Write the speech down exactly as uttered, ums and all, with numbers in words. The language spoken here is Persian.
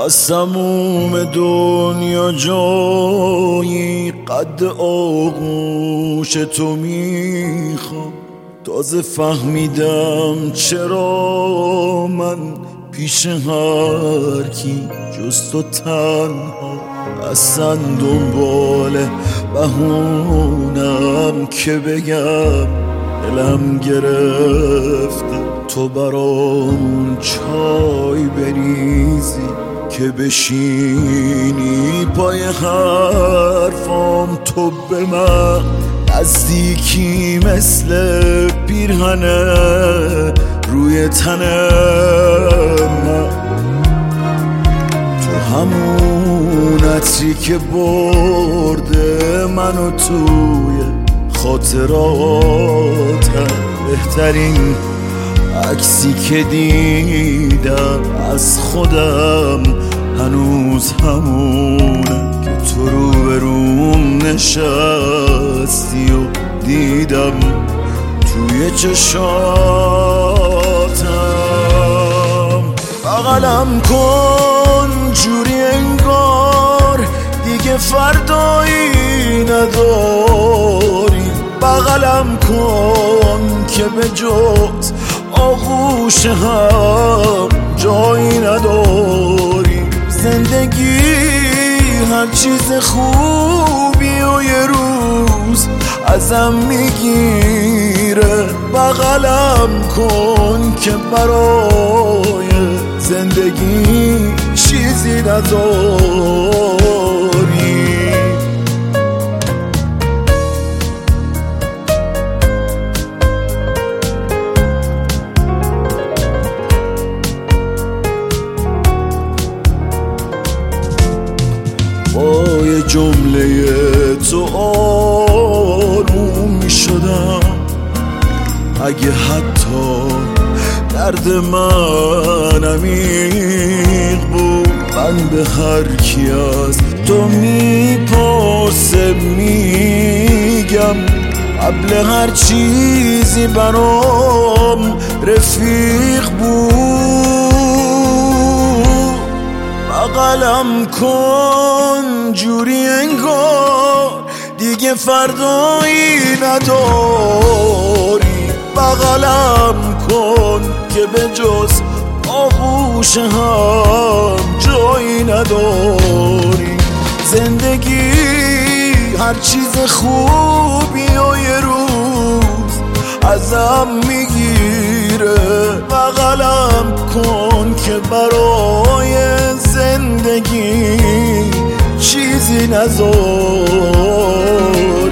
از تموم دنیا جایی قد آغوش تو میخوام. تازه فهمیدم چرا من پیش هر کی جز تو تنها. اصلا دنبال بهونم که بگم دلم گرفته تو برام چای بریزی که بشینی پای حرفام. تو به من نزدیکی مثل پیرهنه روی تنم. تو همون عطری که برده منو توی خاطراتم. بهترین عکسی که دیدم از خودم هنوز همونه که تو رو به روم نشستی و دیدم توی چشاتم. بغلم کن جوری انگار دیگه فردایی نداری. بغلم کن که به جز آغوش هم جایی نداری. زندگی هر چیز خوبی و یه روز ازم میگیره. بغلم کن که برای زندگی چیزی نداری. با یه جمله تو آروم می شدم. اگه حتی درد من عمیق بود من به هر کی از تو میپرسه میگم قبل هر چیزی برام رفیق بود. بغلم کن جوری انگار دیگه فردایی نداری. بغلم کن که به جز آغوش هم جایی نداری. زندگی هر چیز خوبی و یه روز ازم میگیره. بغلم کن که برای زندگی چیزی نذاری.